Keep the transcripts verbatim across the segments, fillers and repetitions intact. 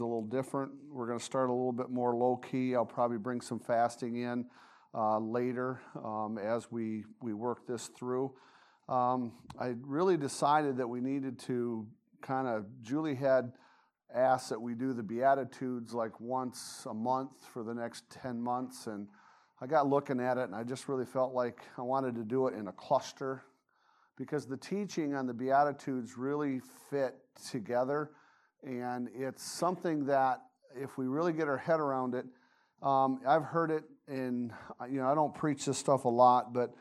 a little different. We're going to start a little bit more low-key. I'll probably bring some fasting in uh, later um, as we, we work this through. Um, I really decided that we needed to kind of, Julie had asked that we do the Beatitudes like once a month for the next ten months, and I got looking at it, and I just really felt like I wanted to do it in a cluster because the teaching on the Beatitudes really fit together. And it's something that if we really get our head around it, um, I've heard it in, you know, I don't preach this stuff a lot, but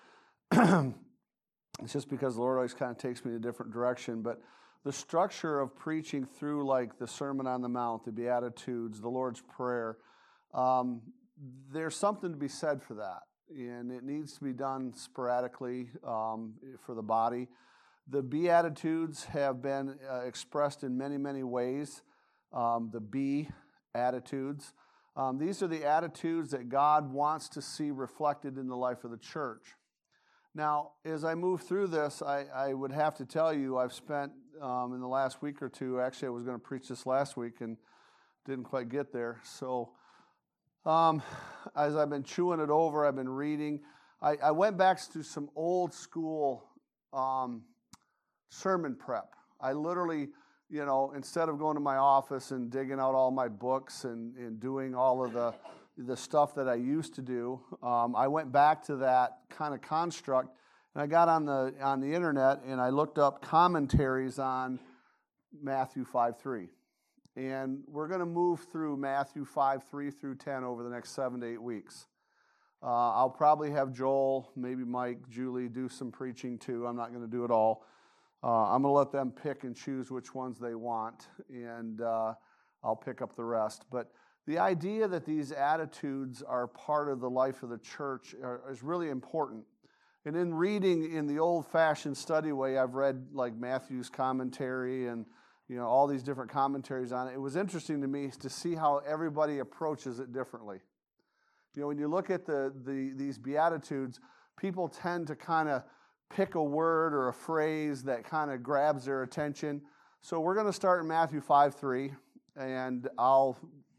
it's just because the Lord always kind of takes me in a different direction. But the structure of preaching through like the Sermon on the Mount, the Beatitudes, the Lord's Prayer, um, there's something to be said for that. And it needs to be done sporadically um, for the body. The Beatitudes have been uh, expressed in many, many ways. Um, the B attitudes. Um, these are the attitudes that God wants to see reflected in the life of the church. Now, as I move through this, I, I would have to tell you I've spent um, in the last week or two, actually I was going to preach this last week and didn't quite get there. So um, as I've been chewing it over, I've been reading. I, I went back to some old school um, sermon prep. I literally, you know, instead of going to my office and digging out all my books and, and doing all of the the stuff that I used to do, um, I went back to that kind of construct, and I got on the on the internet and I looked up commentaries on Matthew five three, and we're going to move through Matthew five three through ten over the next seven to eight weeks. Uh, I'll probably have Joel, maybe Mike, Julie do some preaching too. I'm not going to do it all. Uh, I'm going to let them pick and choose which ones they want, and uh, I'll pick up the rest. But the idea that these attitudes are part of the life of the church are, is really important. And in reading in the old-fashioned study way, I've read like Matthew's commentary and you know all these different commentaries on it. It was interesting to me to see how everybody approaches it differently. You know, when you look at the, the these Beatitudes, people tend to kind of pick a word or a phrase that kind of grabs their attention. So we're going to start in Matthew five three, and I'll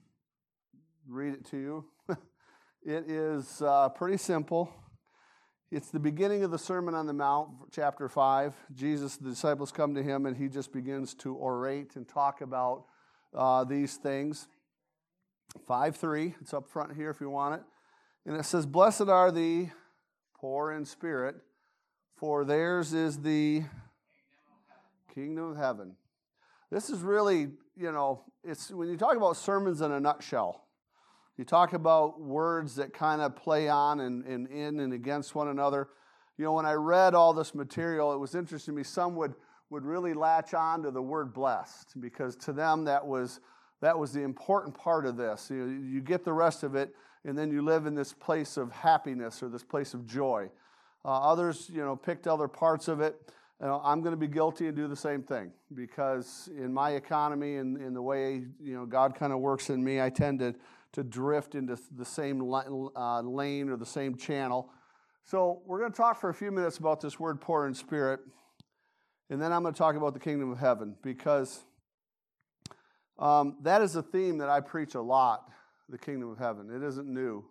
read it to you. It is uh, pretty simple. It's the beginning of the Sermon on the Mount, chapter five. Jesus, the disciples come to him, and he just begins to orate and talk about uh, these things. five three, it's up front here if you want it. And it says, "Blessed are the poor in spirit, for theirs is the kingdom of heaven." This is really, you know, it's when you talk about sermons in a nutshell, you talk about words that kind of play on and, and in and against one another. You know, when I read all this material, it was interesting to me. Some would, would really latch on to the word blessed because to them that was that was the important part of this. You know, you get the rest of it, and then you live in this place of happiness or this place of joy. Uh, others, you know, picked other parts of it. You know, I'm going to be guilty and do the same thing because in my economy and in the way, you know, God kind of works in me, I tend to, to drift into the same uh, lane or the same channel. So we're going to talk for a few minutes about this word poor in spirit, and then I'm going to talk about the kingdom of heaven because um, that is a theme that I preach a lot, the kingdom of heaven. It isn't new,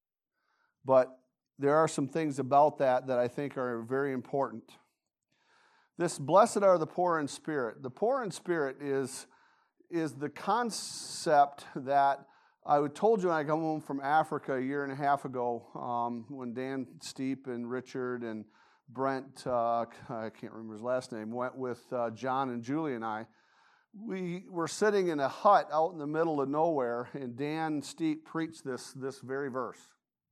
but there are some things about that that I think are very important. This blessed are the poor in spirit. The poor in spirit is, is the concept that I told you when I come home from Africa a year and a half ago um, when Dan Steep and Richard and Brent, uh, I can't remember his last name, went with uh, John and Julie and I. We were sitting in a hut out in the middle of nowhere, and Dan Steep preached this, this very verse.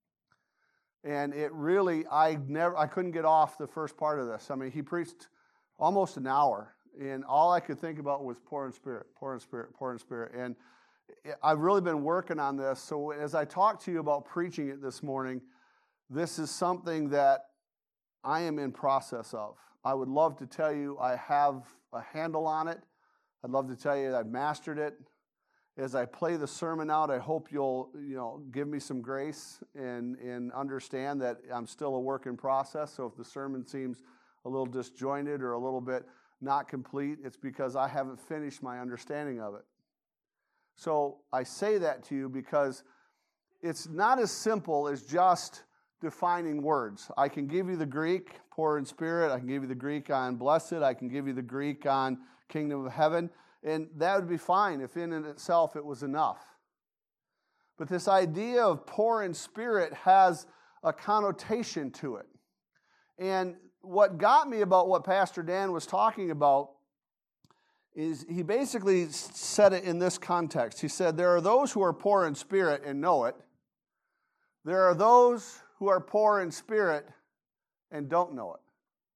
And it really, I never, I couldn't get off the first part of this. I mean, he preached almost an hour, and all I could think about was poor in spirit, poor in spirit, poor in spirit. And I've really been working on this. So as I talk to you about preaching it this morning, this is something that I am in process of. I would love to tell you I have a handle on it. I'd love to tell you that I've mastered it. As I play the sermon out, I hope you'll, you know, give me some grace and, and understand that I'm still a work in process. So if the sermon seems a little disjointed or a little bit not complete, it's because I haven't finished my understanding of it. So I say that to you because it's not as simple as just defining words. I can give you the Greek, poor in spirit. I can give you the Greek on blessed. I can give you the Greek on kingdom of heaven. And that would be fine if in and itself it was enough. But this idea of poor in spirit has a connotation to it. And what got me about what Pastor Dan was talking about is he basically said it in this context. He said, there are those who are poor in spirit and know it. There are those who are poor in spirit and don't know it.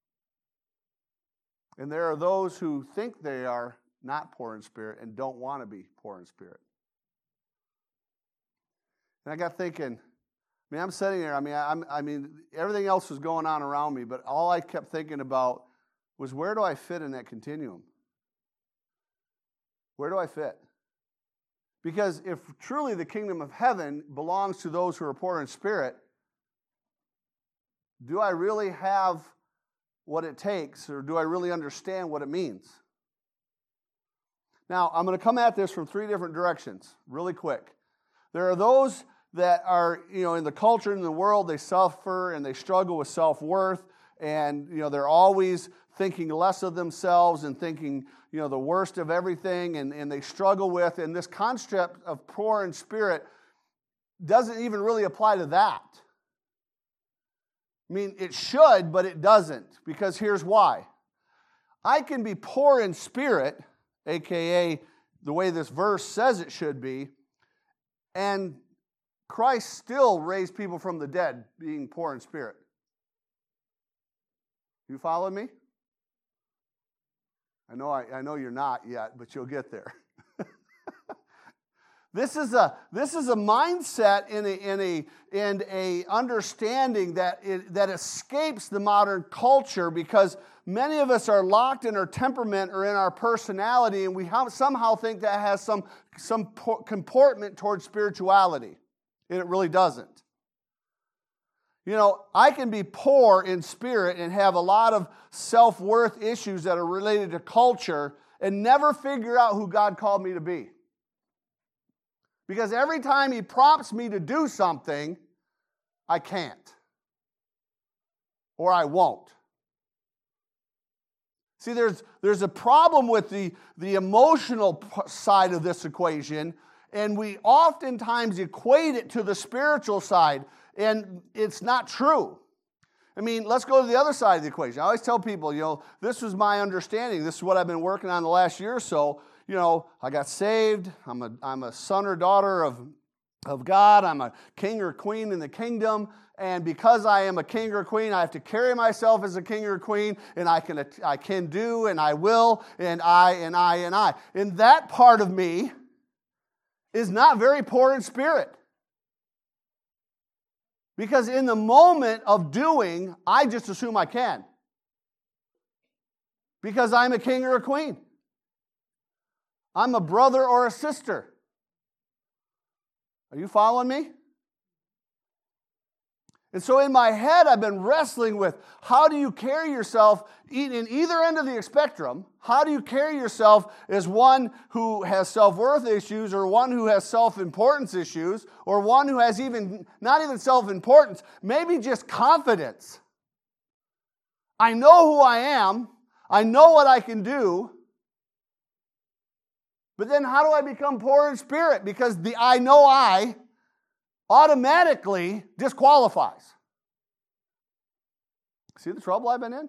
And there are those who think they are not poor in spirit and don't want to be poor in spirit. And I got thinking, I mean, I'm sitting there, I mean, I'm, I mean, everything else was going on around me, but all I kept thinking about was, where do I fit in that continuum? Where do I fit? Because if truly the kingdom of heaven belongs to those who are poor in spirit, do I really have what it takes, or do I really understand what it means? Now, I'm going to come at this from three different directions, really quick. There are those that are, you know, in the culture, in the world, they suffer and they struggle with self-worth, and, you know, they're always thinking less of themselves and thinking, you know, the worst of everything, and, and they struggle with, and this concept of poor in spirit doesn't even really apply to that. I mean, it should, but it doesn't, because here's why. I can be poor in spirit, a k a the way this verse says it should be, and Christ still raised people from the dead being poor in spirit. You follow me? I know I, I know you're not yet, but you'll get there. This is a this is a mindset in a in a in a understanding that it, that escapes the modern culture, because many of us are locked in our temperament or in our personality, and we have, somehow think that has some some comportment towards spirituality, and it really doesn't. You know, I can be poor in spirit and have a lot of self-worth issues that are related to culture and never figure out who God called me to be. Because every time He prompts me to do something, I can't. Or I won't. See, there's, there's a problem with the, the emotional side of this equation, and we oftentimes equate it to the spiritual side, and it's not true. I mean, let's go to the other side of the equation. I always tell people, you know, this was my understanding. This is what I've been working on the last year or so. You know, I got saved. I'm a I'm a son or daughter of, of God. I'm a king or queen in the kingdom. And because I am a king or queen, I have to carry myself as a king or queen, and I can I can do, and I will, and I, and I, and I. And that part of me is not very poor in spirit. Because in the moment of doing, I just assume I can. Because I'm a king or a queen. I'm a brother or a sister. Are you following me? And so in my head, I've been wrestling with, how do you carry yourself in either end of the spectrum? How do you carry yourself as one who has self-worth issues, or one who has self-importance issues, or one who has even, not even self-importance, maybe just confidence? I know who I am. I know what I can do. But then how do I become poor in spirit? Because the I know I automatically disqualifies. See the trouble I've been in?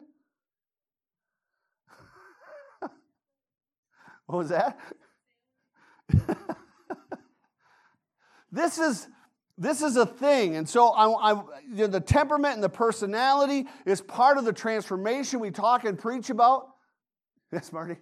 What was that? This is this is a thing, and so I, I, you know, the temperament and the personality is part of the transformation we talk and preach about. Yes, Marty.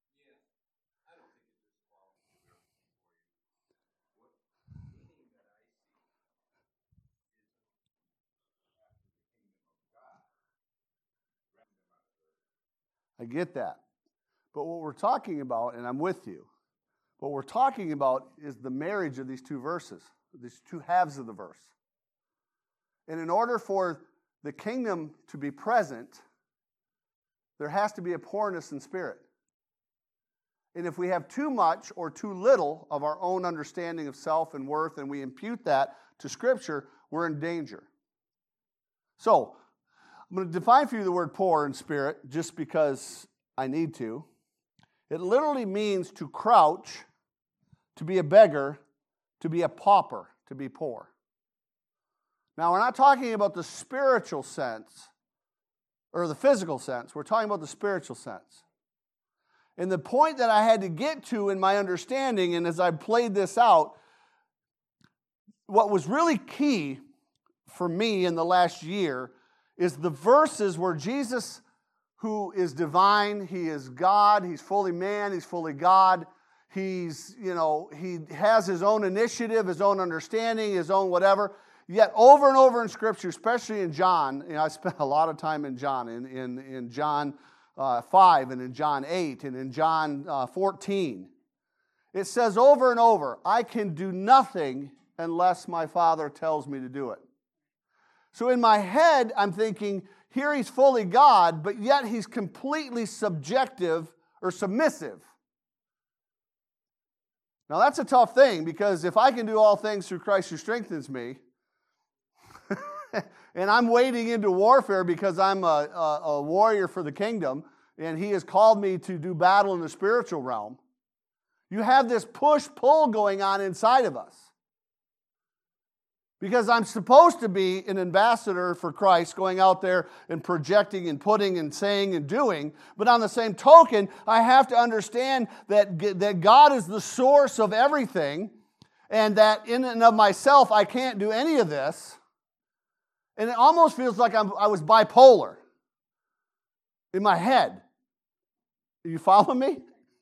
I get that. But what we're talking about, and I'm with you, what we're talking about is the marriage of these two verses, these two halves of the verse. And in order for the kingdom to be present, there has to be a poorness in spirit. And if we have too much or too little of our own understanding of self and worth, and we impute that to Scripture, we're in danger. So, I'm going to define for you the word poor in spirit just because I need to. It literally means to crouch, to be a beggar, to be a pauper, to be poor. Now, we're not talking about the spiritual sense or the physical sense. We're talking about the spiritual sense. And the point that I had to get to in my understanding, and as I played this out, what was really key for me in the last year is the verses where Jesus, who is divine, he is God, he's fully man, he's fully God, he's, you know, he has his own initiative, his own understanding, his own whatever. Yet over and over in Scripture, especially in John, you know, I spent a lot of time in John, in, in, in John uh, five and in John eight and in John uh, fourteen. It says over and over, I can do nothing unless my Father tells me to do it. So in my head, I'm thinking, here he's fully God, but yet he's completely subjective or submissive. Now that's a tough thing, because if I can do all things through Christ who strengthens me, and I'm wading into warfare because I'm a, a, a warrior for the kingdom, and he has called me to do battle in the spiritual realm, you have this push-pull going on inside of us. Because I'm supposed to be an ambassador for Christ, going out there and projecting and putting and saying and doing. But on the same token, I have to understand that, that God is the source of everything, and that in and of myself, I can't do any of this. And it almost feels like I'm, I was bipolar in my head. Are you following me?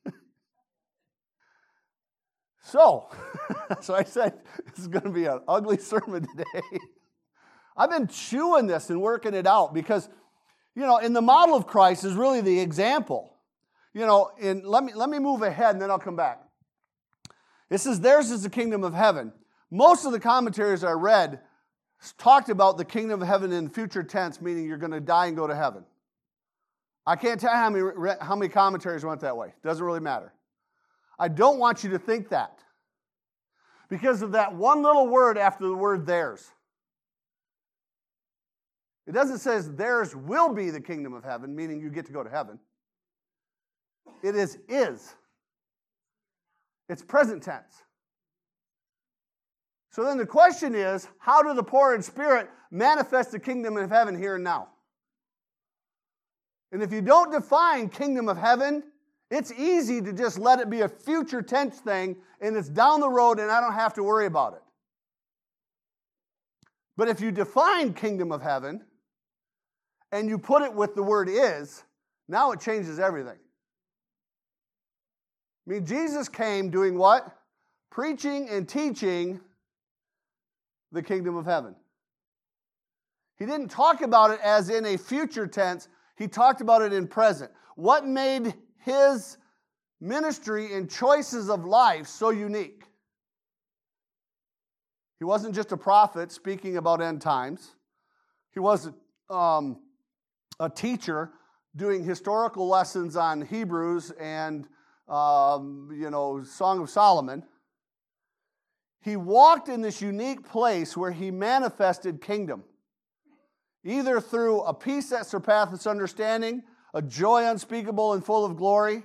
So, so I said, this is going to be an ugly sermon today. I've been chewing this and working it out because, you know, in the model of Christ is really the example. You know, in, let me, let me move ahead and then I'll come back. It says, theirs is the kingdom of heaven. Most of the commentaries I read talked about the kingdom of heaven in future tense, meaning you're going to die and go to heaven. I can't tell you how many, how many commentaries went that way. Doesn't really matter. I don't want you to think that, because of that one little word after the word theirs. It doesn't say theirs will be the kingdom of heaven, meaning you get to go to heaven. It is is. It's present tense. So then the question is, how do the poor in spirit manifest the kingdom of heaven here and now? And if you don't define kingdom of heaven, it's easy to just let it be a future tense thing, and it's down the road and I don't have to worry about it. But if you define kingdom of heaven and you put it with the word is, now it changes everything. I mean, Jesus came doing what? Preaching and teaching the kingdom of heaven. He didn't talk about it as in a future tense. He talked about it in present. What made his ministry and choices of life so unique? He wasn't just a prophet speaking about end times. He wasn't um, a teacher doing historical lessons on Hebrews and um, you know, Song of Solomon. He walked in this unique place where he manifested kingdom, either through a peace that surpasses understanding, a joy unspeakable and full of glory,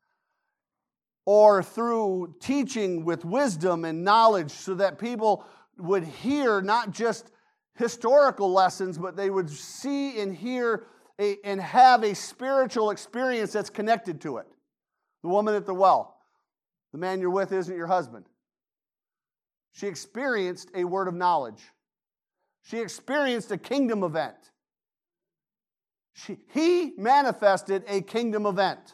or through teaching with wisdom and knowledge so that people would hear not just historical lessons, but they would see and hear a, and have a spiritual experience that's connected to it. The woman at the well, the man you're with isn't your husband. She experienced a word of knowledge. She experienced a kingdom event. She, he manifested a kingdom event.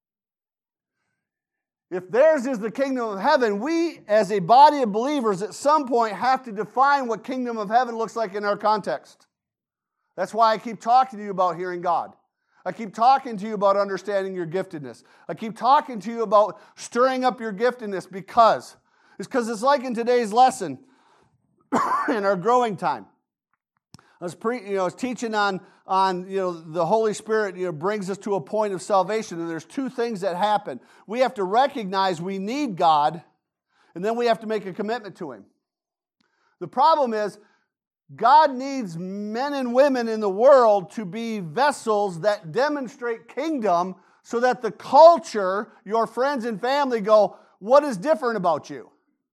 If theirs is the kingdom of heaven, we as a body of believers at some point have to define what kingdom of heaven looks like in our context. That's why I keep talking to you about hearing God. I keep talking to you about understanding your giftedness. I keep talking to you about stirring up your giftedness because it's because it's like in today's lesson in our growing time. I was, pre, you know, I was teaching on, on you know, the Holy Spirit you know, brings us to a point of salvation, and there's two things that happen. We have to recognize we need God, and then we have to make a commitment to Him. The problem is, God needs men and women in the world to be vessels that demonstrate kingdom so that the culture, your friends and family go, what is different about you?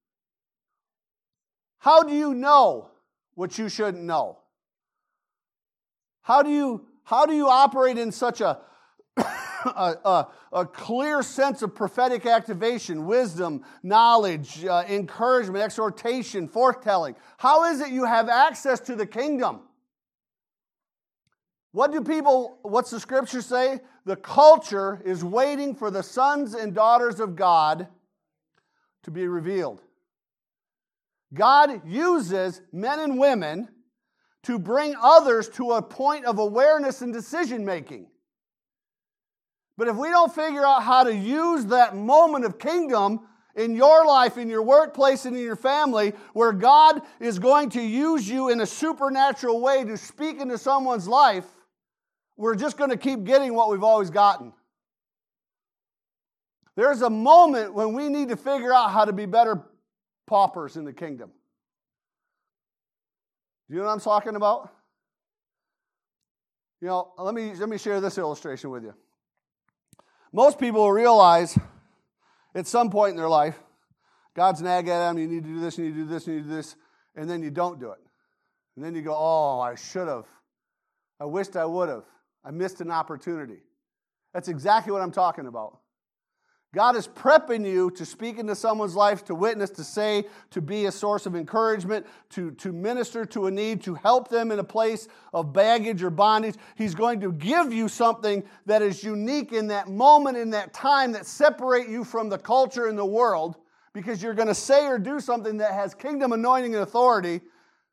How do you know what you shouldn't know? How do you, how do you operate in such a, a, a, a clear sense of prophetic activation, wisdom, knowledge, uh, encouragement, exhortation, foretelling? How is it you have access to the kingdom? What do people, what's the scripture say? The culture is waiting for the sons and daughters of God to be revealed. God uses men and women to bring others to a point of awareness and decision making. But if we don't figure out how to use that moment of kingdom in your life, in your workplace, and in your family, where God is going to use you in a supernatural way to speak into someone's life, we're just going to keep getting what we've always gotten. There's a moment when we need to figure out how to be better paupers in the kingdom. Do you know what I'm talking about? You know, let me, let me share this illustration with you. Most people will realize at some point in their life, God's nag at them, you need to do this, you need to do this, you need to do this, and then you don't do it. And then you go, oh, I should have. I wished I would have. I missed an opportunity. That's exactly what I'm talking about. God is prepping you to speak into someone's life, to witness, to say, to be a source of encouragement, to, to minister to a need, to help them in a place of baggage or bondage. He's going to give you something that is unique in that moment, in that time, that separate you from the culture and the world, because you're going to say or do something that has kingdom anointing and authority.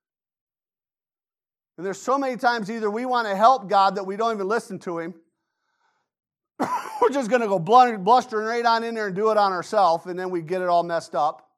And there's so many times either we want to help God that we don't even listen to Him. We're just going to go blustering right on in there and do it on ourselves, and then we get it all messed up.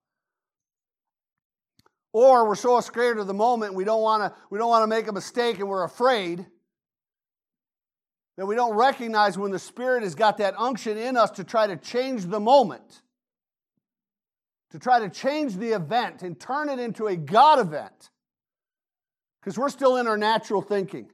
Or we're so scared of the moment we don't want to we don't want to make a mistake, and we're afraid that we don't recognize when the Spirit has got that unction in us to try to change the moment, to try to change the event and turn it into a God event, because we're still in our natural thinking.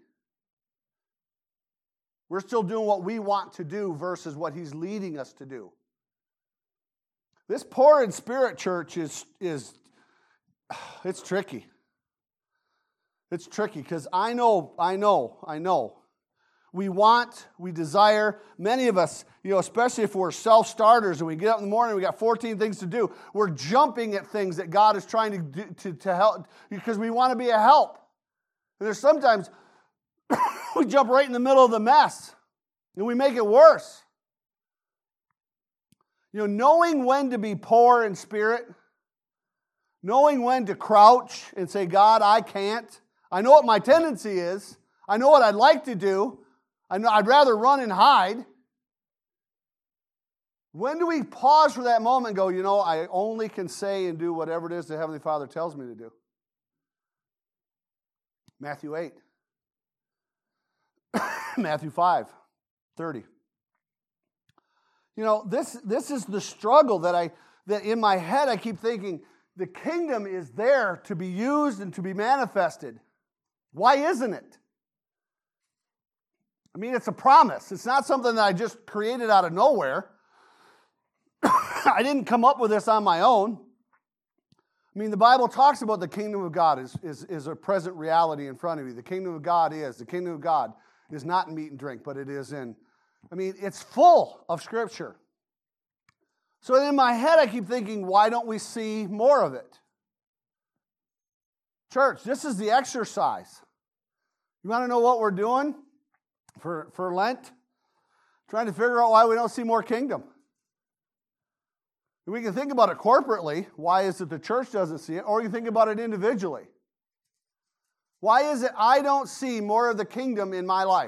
We're still doing what we want to do versus what He's leading us to do. This poor in spirit church is, is it's tricky. It's tricky because I know, I know, I know. We want, we desire, many of us, you know, especially if we're self-starters and we get up in the morning, we got fourteen things to do. We're jumping at things that God is trying to do to, to help because we want to be a help. And there's sometimes we jump right in the middle of the mess, and we make it worse. You know, knowing when to be poor in spirit, knowing when to crouch and say, God, I can't. I know what my tendency is. I know what I'd like to do. I know I'd rather run and hide. When do we pause for that moment and go, you know, I only can say and do whatever it is the Heavenly Father tells me to do? Matthew eight. Matthew five, thirty. You know, this, this is the struggle that I that in my head I keep thinking, the kingdom is there to be used and to be manifested. Why isn't it? I mean, it's a promise. It's not something that I just created out of nowhere. I didn't come up with this on my own. I mean, the Bible talks about the kingdom of God is, is, is a present reality in front of you. The kingdom of God is. The kingdom of God is not in meat and drink, but it is in, I mean, it's full of Scripture. So in my head, I keep thinking, why don't we see more of it? Church, this is the exercise. You want to know what we're doing for, for Lent? Trying to figure out why we don't see more kingdom. We can think about it corporately. Why is it the church doesn't see it? Or you can think about it individually. Why is it I don't see more of the kingdom in my life?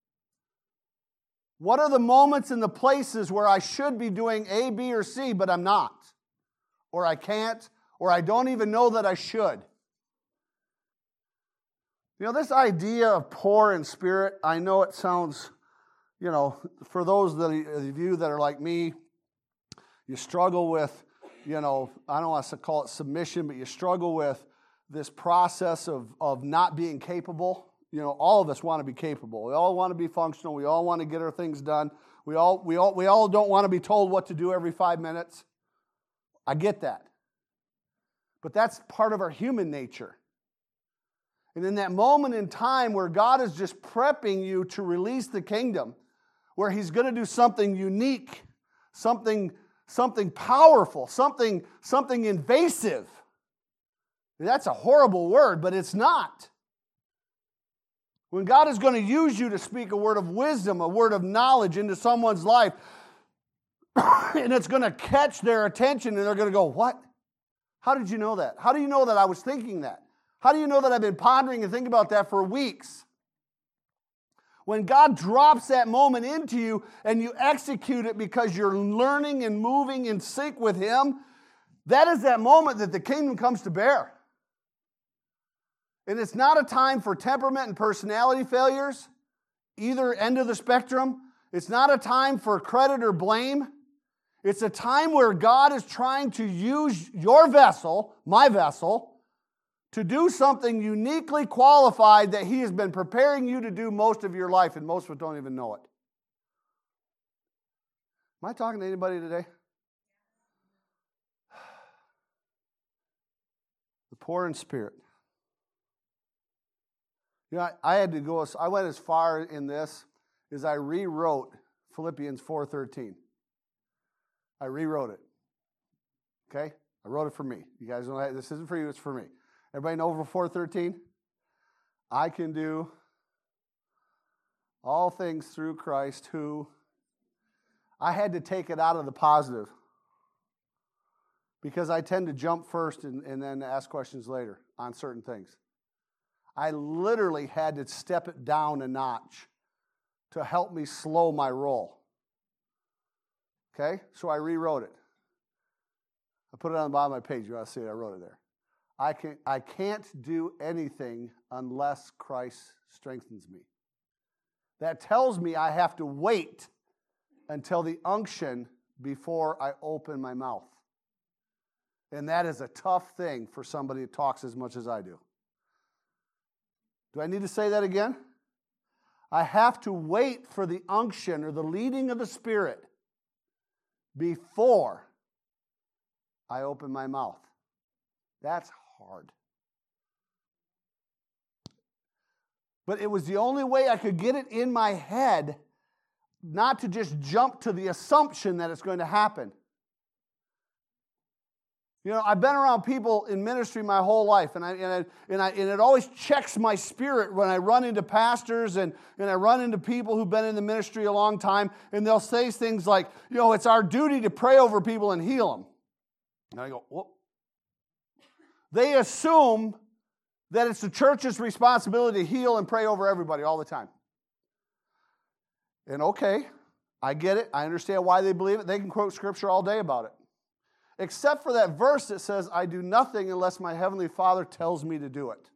What are the moments and the places where I should be doing A, B, or C, but I'm not? Or I can't, or I don't even know that I should? You know, this idea of poor in spirit, I know it sounds, you know, for those that, of you that are like me, you struggle with, you know, I don't want to call it submission, but you struggle with this process of, of not being capable. You know, all of us want to be capable. We all want to be functional. We all want to get our things done. We all, we all, we all don't want to be told what to do every five minutes. I get that. But that's part of our human nature. And in that moment in time where God is just prepping you to release the kingdom, where He's going to do something unique, something, something powerful, something, something invasive. That's a horrible word, but it's not. When God is going to use you to speak a word of wisdom, a word of knowledge into someone's life, and it's going to catch their attention, and they're going to go, what? How did you know that? How do you know that I was thinking that? How do you know that I've been pondering and thinking about that for weeks? When God drops that moment into you and you execute it because you're learning and moving in sync with Him, that is that moment that the kingdom comes to bear. And it's not a time for temperament and personality failures, either end of the spectrum. It's not a time for credit or blame. It's a time where God is trying to use your vessel, my vessel, to do something uniquely qualified that He has been preparing you to do most of your life, and most of it don't even know it. Am I talking to anybody today? The poor in spirit. You know, I, I had to go, I went as far in this as I rewrote Philippians four thirteen. I rewrote it. Okay? I wrote it for me. You guys know this isn't for you, it's for me. Everybody know over four thirteen? I can do all things through Christ who... I had to take it out of the positive because I tend to jump first and, and then ask questions later on certain things. I literally had to step it down a notch to help me slow my roll. Okay? So I rewrote it. I put it on the bottom of my page. You ought to see it. I wrote it there. I can I can't do anything unless Christ strengthens me. That tells me I have to wait until the unction before I open my mouth. And that is a tough thing for somebody that talks as much as I do. Do I need to say that again? I have to wait for the unction or the leading of the Spirit before I open my mouth. That's hard. But it was the only way I could get it in my head not to just jump to the assumption that it's going to happen. You know, I've been around people in ministry my whole life, and I and I, and, I, and it always checks my spirit when I run into pastors and, and I run into people who've been in the ministry a long time, and they'll say things like, you know, it's our duty to pray over people and heal them. And I go, whoop. They assume that it's the church's responsibility to heal and pray over everybody all the time. And okay, I get it. I understand why they believe it. They can quote scripture all day about it. Except for that verse that says, I do nothing unless my Heavenly Father tells me to do it.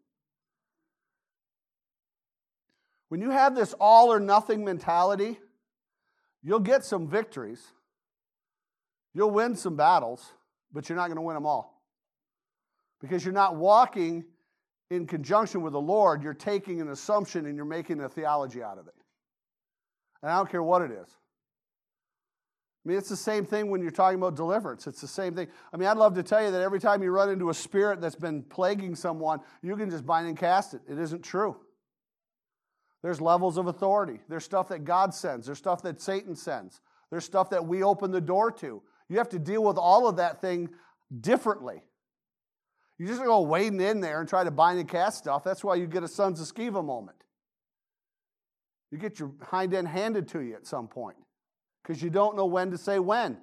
When you have this all or nothing mentality, you'll get some victories. You'll win some battles, but you're not going to win them all. Because you're not walking in conjunction with the Lord, you're taking an assumption and you're making a theology out of it. And I don't care what it is. I mean, it's the same thing when you're talking about deliverance. It's the same thing. I mean, I'd love to tell you that every time you run into a spirit that's been plaguing someone, you can just bind and cast it. It isn't true. There's levels of authority. There's stuff that God sends. There's stuff that Satan sends. There's stuff that we open the door to. You have to deal with all of that thing differently. You just go wading in there and try to bind and cast stuff. That's why you get a Sons of Sceva moment. You get your hind end handed to you at some point because you don't know when to say when.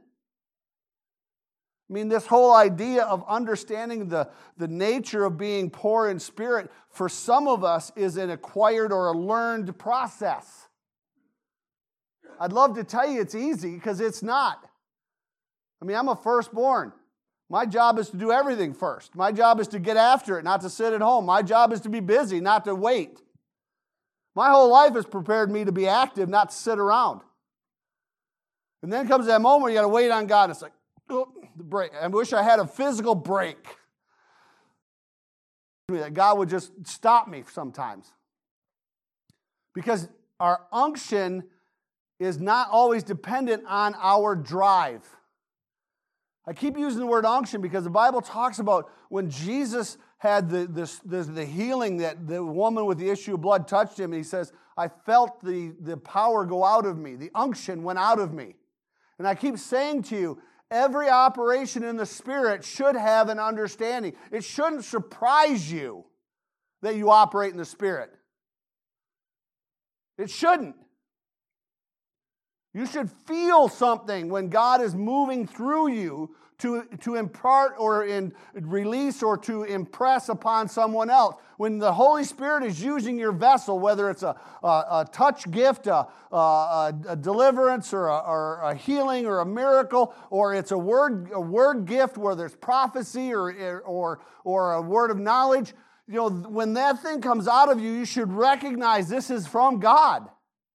I mean, this whole idea of understanding the, the nature of being poor in spirit, for some of us, is an acquired or a learned process. I'd love to tell you it's easy because it's not. I mean, I'm a firstborn. My job is to do everything first. My job is to get after it, not to sit at home. My job is to be busy, not to wait. My whole life has prepared me to be active, not to sit around. And then comes that moment where you got to wait on God. It's like, oh, the break. I wish I had a physical break. That God would just stop me sometimes. Because our unction is not always dependent on our drive. I keep using the word unction because the Bible talks about when Jesus had the, this, the, the healing that the woman with the issue of blood touched him, and he says, I felt the, the power go out of me. The unction went out of me. And I keep saying to you, every operation in the Spirit should have an understanding. It shouldn't surprise you that you operate in the Spirit. It shouldn't. You should feel something when God is moving through you to, to impart or in, release or to impress upon someone else. When the Holy Spirit is using your vessel, whether it's a, a, a touch gift, a, a, a deliverance, or a, or a healing, or a miracle, or it's a word, a word gift where there's prophecy or, or, or a word of knowledge, you know, when that thing comes out of you, you should recognize this is from God.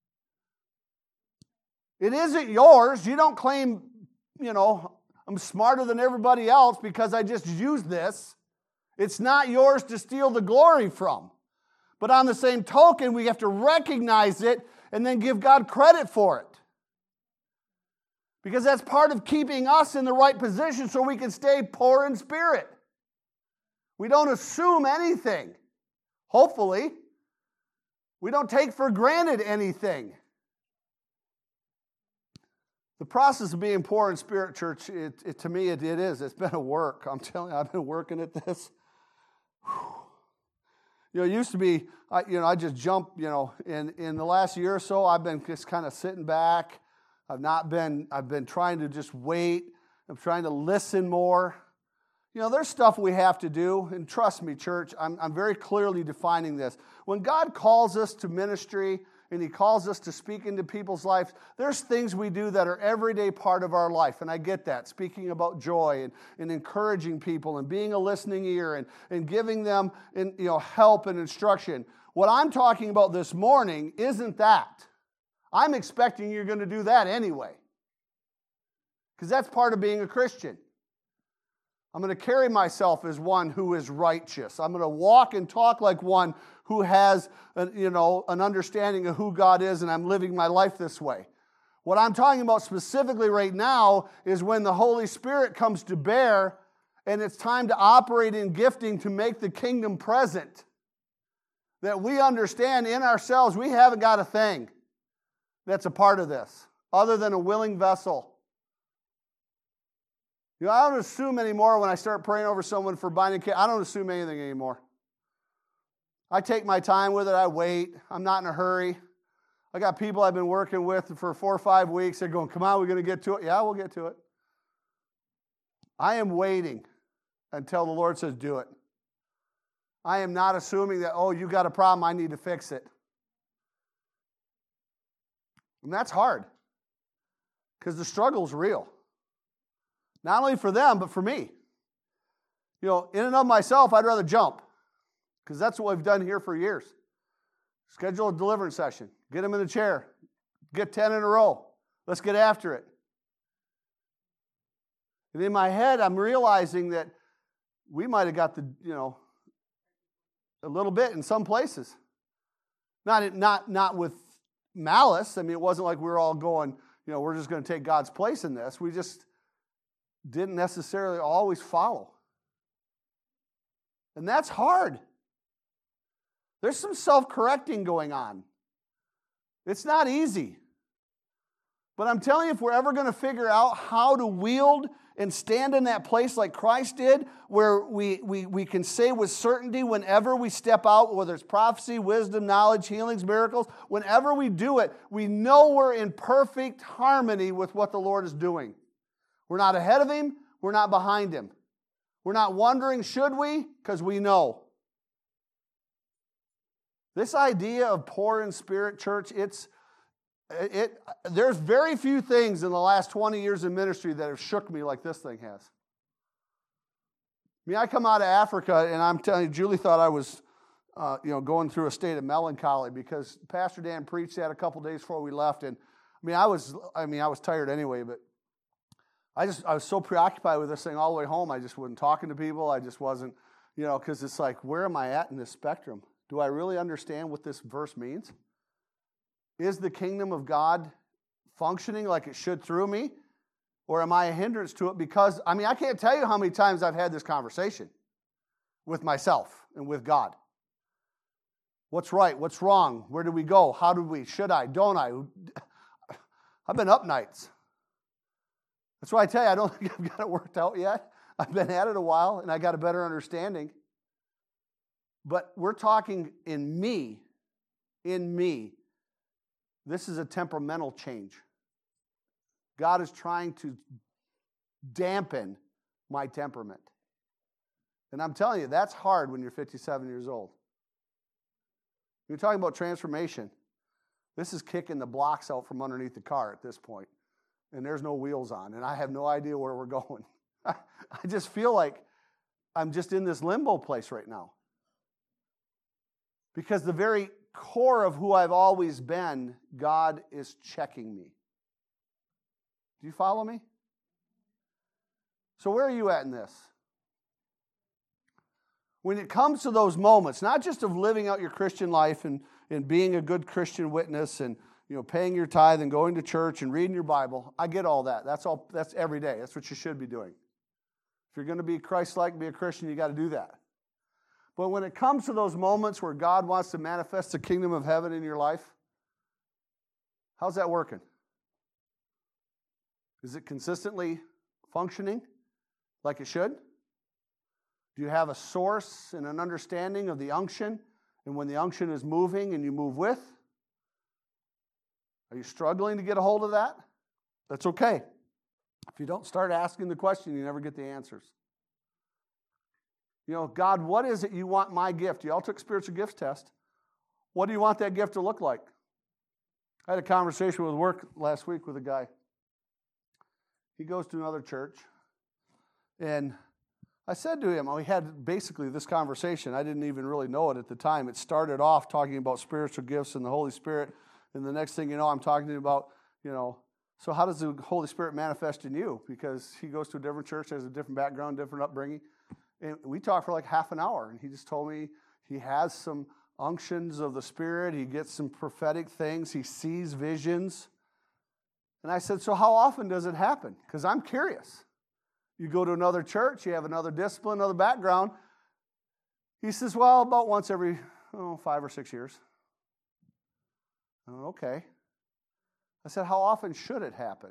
It isn't yours. You don't claim, you know, I'm smarter than everybody else because I just used this. It's not yours to steal the glory from. But on the same token, we have to recognize it and then give God credit for it. Because that's part of keeping us in the right position so we can stay poor in spirit. We don't assume anything. Hopefully. We don't take for granted anything. The process of being poor in spirit, church, it, it, to me, it, it is. It's been a work. I'm telling you, I've been working at this. Whew. You know, it used to be, I, you know, I just jump, you know, in, in the last year or so, I've been just kind of sitting back. I've not been, I've been trying to just wait. I'm trying to listen more. You know, there's stuff we have to do, and trust me, church, I'm, I'm very clearly defining this. When God calls us to ministry, and He calls us to speak into people's lives, there's things we do that are everyday part of our life, and I get that. Speaking about joy and, and encouraging people and being a listening ear and, and giving them in, you know, help and instruction. What I'm talking about this morning isn't that. I'm expecting you're going to do that anyway, because that's part of being a Christian. I'm going to carry myself as one who is righteous. I'm going to walk and talk like one who has, a, you know, an understanding of who God is, and I'm living my life this way. What I'm talking about specifically right now is when the Holy Spirit comes to bear, and it's time to operate in gifting to make the kingdom present. That we understand in ourselves we haven't got a thing that's a part of this, other than a willing vessel. You know, I don't assume anymore when I start praying over someone for binding care. I don't assume anything anymore. I take my time with it. I wait. I'm not in a hurry. I got people I've been working with for four or five weeks. They're going, come on, we're going to get to it. Yeah, we'll get to it. I am waiting until the Lord says do it. I am not assuming that, oh, you got a problem, I need to fix it. And that's hard because the struggle is real. Not only for them, but for me. You know, in and of myself, I'd rather jump. Because that's what we've done here for years. Schedule a deliverance session. Get them in the chair. Get ten in a row. Let's get after it. And in my head, I'm realizing that we might have got the, you know, a little bit in some places. Not, not, not with malice. I mean, it wasn't like we were all going, you know, we're just going to take God's place in this. We just didn't necessarily always follow. And that's hard. There's some self-correcting going on. It's not easy. But I'm telling you, if we're ever going to figure out how to wield and stand in that place like Christ did, where we, we, we can say with certainty whenever we step out, whether it's prophecy, wisdom, knowledge, healings, miracles, whenever we do it, we know we're in perfect harmony with what the Lord is doing. We're not ahead of Him. We're not behind Him. We're not wondering, should we? Because we know. This idea of poor in spirit, church, it's it. There's very few things in the last twenty years in ministry that have shook me like this thing has. I mean, I come out of Africa, and I'm telling you, Julie thought I was, uh, you know, going through a state of melancholy because Pastor Dan preached that a couple days before we left, and I mean, I was, I mean, I was tired anyway, but I just, I was so preoccupied with this thing all the way home. I just wasn't talking to people. I just wasn't, you know, because it's like, where am I at in this spectrum? Do I really understand what this verse means? Is the kingdom of God functioning like it should through me? Or am I a hindrance to it? Because, I mean, I can't tell you how many times I've had this conversation with myself and with God. What's right? What's wrong? Where do we go? How do we? Should I? Don't I? I've been up nights. That's why I tell you, I don't think I've got it worked out yet. I've been at it a while, and I got a better understanding. But we're talking in me, in me. This is a temperamental change. God is trying to dampen my temperament. And I'm telling you, that's hard when you're fifty-seven years old. You're talking about transformation. This is kicking the blocks out from underneath the car at this point. And there's no wheels on, and I have no idea where we're going. I just feel like I'm just in this limbo place right now. Because the very core of who I've always been, God is checking me. Do you follow me? So where are you at in this? When it comes to those moments, not just of living out your Christian life and, and being a good Christian witness and, you know, paying your tithe and going to church and reading your Bible, I get all that. That's all. That's every day. That's what you should be doing. If you're going to be Christ-like, be a Christian, you got to do that. But when it comes to those moments where God wants to manifest the kingdom of heaven in your life, how's that working? Is it consistently functioning like it should? Do you have a source and an understanding of the unction? And when the unction is moving and you move with? Are you struggling to get a hold of that? That's okay. If you don't start asking the question, you never get the answers. You know, God, what is it you want my gift? You all took spiritual gifts test. What do you want that gift to look like? I had a conversation with work last week with a guy. He goes to another church. And I said to him, we had basically this conversation. I didn't even really know it at the time. It started off talking about spiritual gifts and the Holy Spirit. And the next thing you know, I'm talking to him about, you know, so how does the Holy Spirit manifest in you? Because he goes to a different church, has a different background, different upbringing. And we talked for like half an hour. And he just told me he has some unctions of the Spirit. He gets some prophetic things. He sees visions. And I said, so how often does it happen? Because I'm curious. You go to another church, you have another discipline, another background. He says, well, about once every oh, five or six years. Oh, okay. I said, how often should it happen?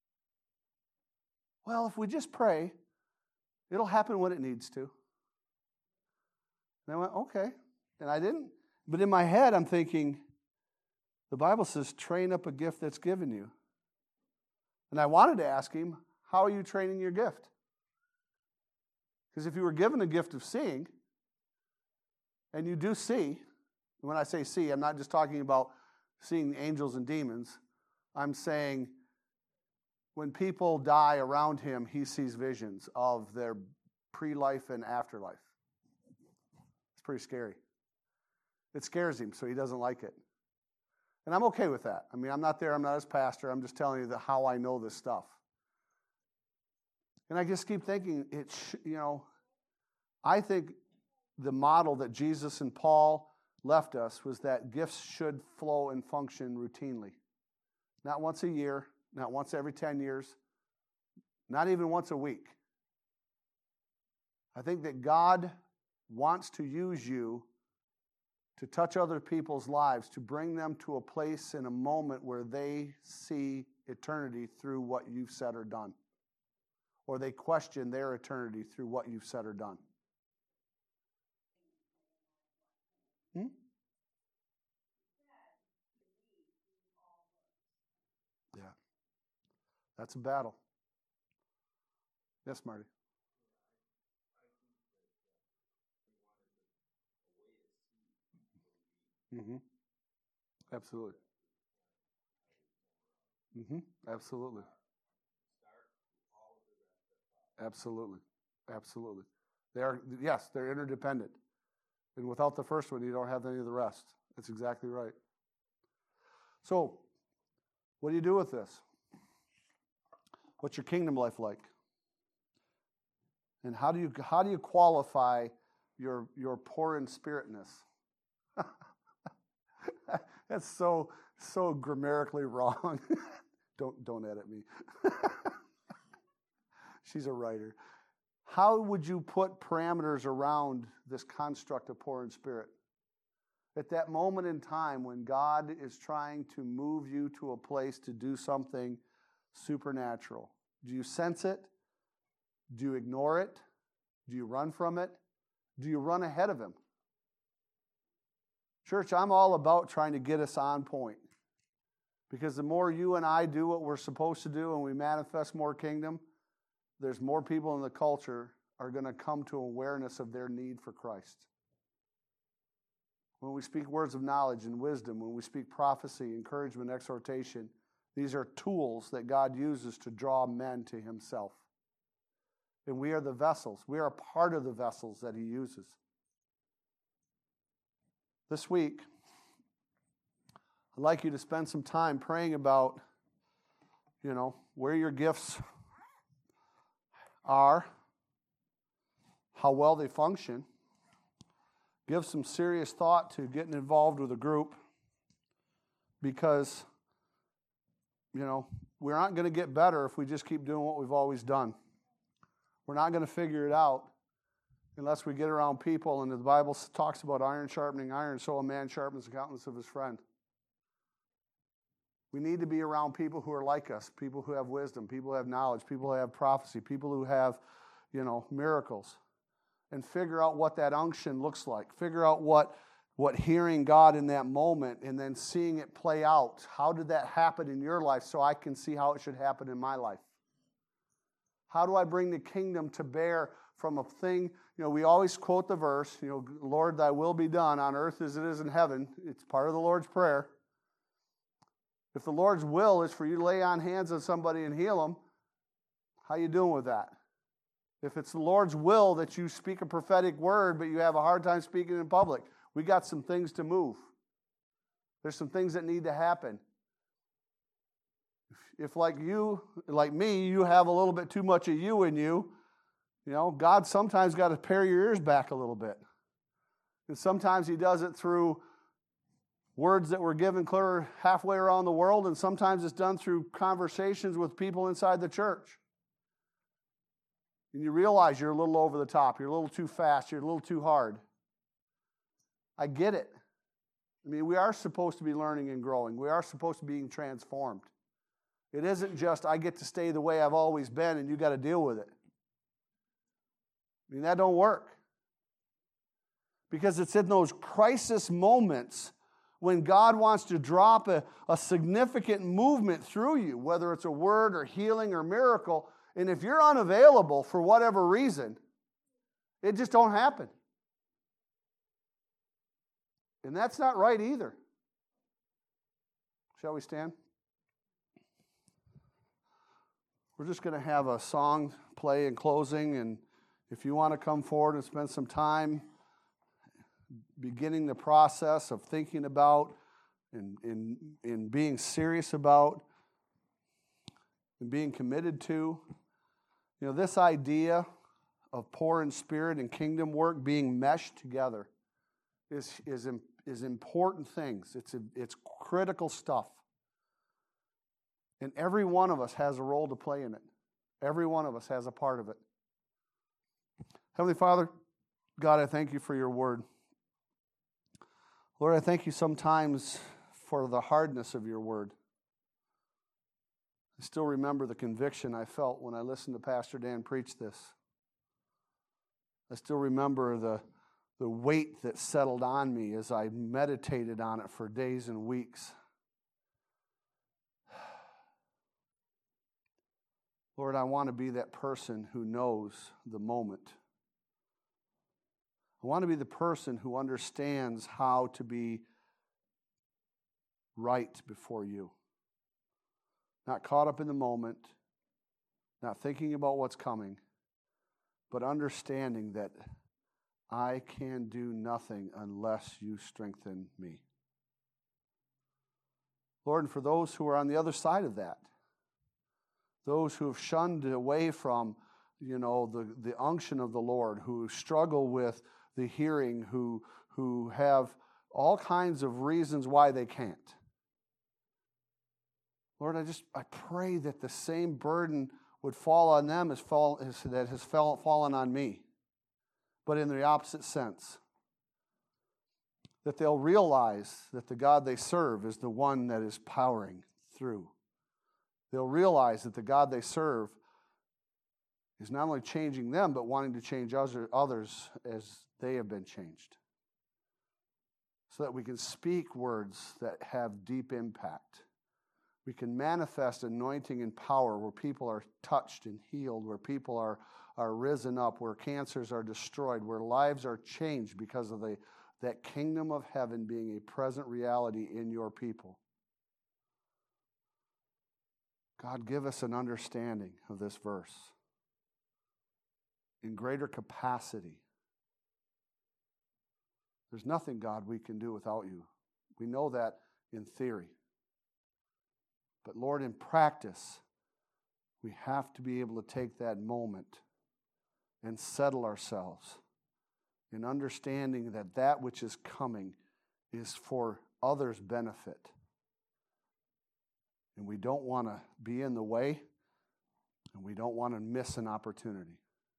Well, if we just pray, it'll happen when it needs to. And I went, okay. And I didn't. But in my head, I'm thinking, the Bible says, train up a gift that's given you. And I wanted to ask him, how are you training your gift? Because if you were given a gift of seeing, and you do see, when I say see, I'm not just talking about seeing angels and demons. I'm saying when people die around him, he sees visions of their pre-life and afterlife. It's pretty scary. It scares him, so he doesn't like it. And I'm okay with that. I mean, I'm not there. I'm not his pastor. I'm just telling you that how I know this stuff. And I just keep thinking, it. Sh- you know, I think the model that Jesus and Paul left us was that gifts should flow and function routinely. Not once a year, not once every ten years, not even once a week. I think that God wants to use you to touch other people's lives, to bring them to a place in a moment where they see eternity through what you've said or done. Or they question their eternity through what you've said or done. Hmm? Yeah. That's a battle. Yes, Marty. Mm-hmm. Absolutely. Mm-hmm. Absolutely. Absolutely. Absolutely. They are, yes, they're interdependent. And without the first one, you don't have any of the rest. That's exactly right. So, what do you do with this? What's your kingdom life like? And how do you how do you qualify your your poor in spiritness? That's so so grammatically wrong. don't don't edit me. She's a writer. How would you put parameters around this construct of poor in spirit? At that moment in time when God is trying to move you to a place to do something supernatural, do you sense it? Do you ignore it? Do you run from it? Do you run ahead of him? Church, I'm all about trying to get us on point. Because the more you and I do what we're supposed to do and we manifest more kingdom, there's more people in the culture are going to come to awareness of their need for Christ. When we speak words of knowledge and wisdom, when we speak prophecy, encouragement, exhortation, these are tools that God uses to draw men to himself. And we are the vessels. We are a part of the vessels that he uses. This week, I'd like you to spend some time praying about, you know, where your gifts are, how well they function. Give some serious thought to getting involved with a group because, you know, we're not going to get better if we just keep doing what we've always done. We're not going to figure it out unless we get around people, and the Bible talks about iron sharpening iron, so a man sharpens the countenance of his friend. We need to be around people who are like us, people who have wisdom, people who have knowledge, people who have prophecy, people who have, you know, miracles. And figure out what that unction looks like. Figure out what, what hearing God in that moment and then seeing it play out. How did that happen in your life so I can see how it should happen in my life? How do I bring the kingdom to bear from a thing? You know, we always quote the verse, you know, Lord, thy will be done on earth as it is in heaven. It's part of the Lord's Prayer. If the Lord's will is for you to lay on hands on somebody and heal them, how you doing with that? If it's the Lord's will that you speak a prophetic word, but you have a hard time speaking in public, we got some things to move. There's some things that need to happen. If like you, like me, you have a little bit too much of you in you, you know, God sometimes got to pare your ears back a little bit. And sometimes he does it through words that were given clear halfway around the world, and sometimes it's done through conversations with people inside the church. And you realize you're a little over the top. You're a little too fast. You're a little too hard. I get it. I mean, we are supposed to be learning and growing. We are supposed to be being transformed. It isn't just, I get to stay the way I've always been and you got to deal with it. I mean, that don't work. Because it's in those crisis moments when God wants to drop a, a significant movement through you, whether it's a word or healing or miracle. And if you're unavailable for whatever reason, it just don't happen. And that's not right either. Shall we stand? We're just going to have a song play in closing, and if you want to come forward and spend some time beginning the process of thinking about and in, in being serious about and being committed to, you know, this idea of poor in spirit and kingdom work being meshed together is, is, is important things. It's, a, it's critical stuff. And every one of us has a role to play in it. Every one of us has a part of it. Heavenly Father, God, I thank you for your word. Lord, I thank you sometimes for the hardness of your word. I still remember the conviction I felt when I listened to Pastor Dan preach this. I still remember the, the weight that settled on me as I meditated on it for days and weeks. Lord, I want to be that person who knows the moment. I want to be the person who understands how to be right before you. Not caught up in the moment, not thinking about what's coming, but understanding that I can do nothing unless you strengthen me. Lord, and for those who are on the other side of that, those who have shunned away from, you know, the, the unction of the Lord, who struggle with the hearing, who, who have all kinds of reasons why they can't. Lord, I just, I pray that the same burden would fall on them as, fall, as that has fell, fallen on me, but in the opposite sense. That they'll realize that the God they serve is the one that is powering through. They'll realize that the God they serve is not only changing them, but wanting to change others as they have been changed. So that we can speak words that have deep impact. We can manifest anointing and power where people are touched and healed, where people are, are risen up, where cancers are destroyed, where lives are changed because of the, that kingdom of heaven being a present reality in your people. God, give us an understanding of this verse in greater capacity. There's nothing, God, we can do without you. We know that in theory. But Lord, in practice, we have to be able to take that moment and settle ourselves in understanding that that which is coming is for others' benefit. And we don't want to be in the way, and we don't want to miss an opportunity.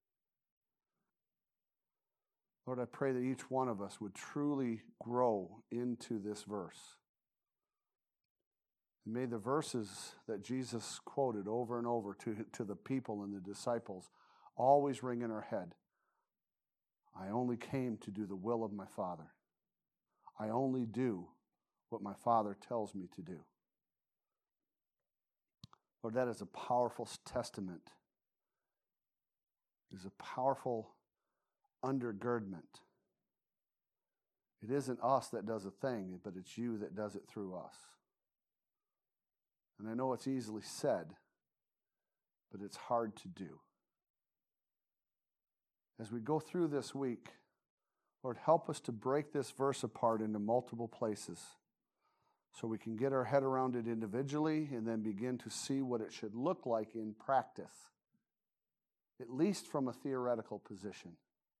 Lord, I pray that each one of us would truly grow into this verse. And may the verses that Jesus quoted over and over to, to the people and the disciples always ring in our head. I only came to do the will of my Father. I only do what my Father tells me to do. Lord, that is a powerful testament. It is a powerful undergirdment. It isn't us that does a thing, but it's you that does it through us. And I know it's easily said, but it's hard to do. As we go through this week, Lord, help us to break this verse apart into multiple places so we can get our head around it individually and then begin to see what it should look like in practice, at least from a theoretical position.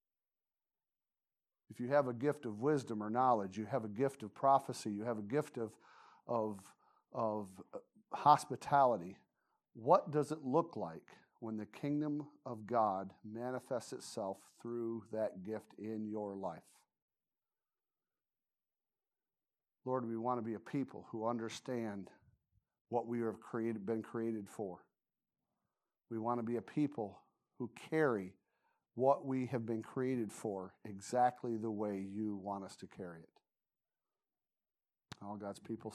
If you have a gift of wisdom or knowledge, you have a gift of prophecy, you have a gift of, of, of hospitality, what does it look like when the kingdom of God manifests itself through that gift in your life? Lord, we want to be a people who understand what we have created, been created for. We want to be a people who carry what we have been created for exactly the way you want us to carry it. All God's people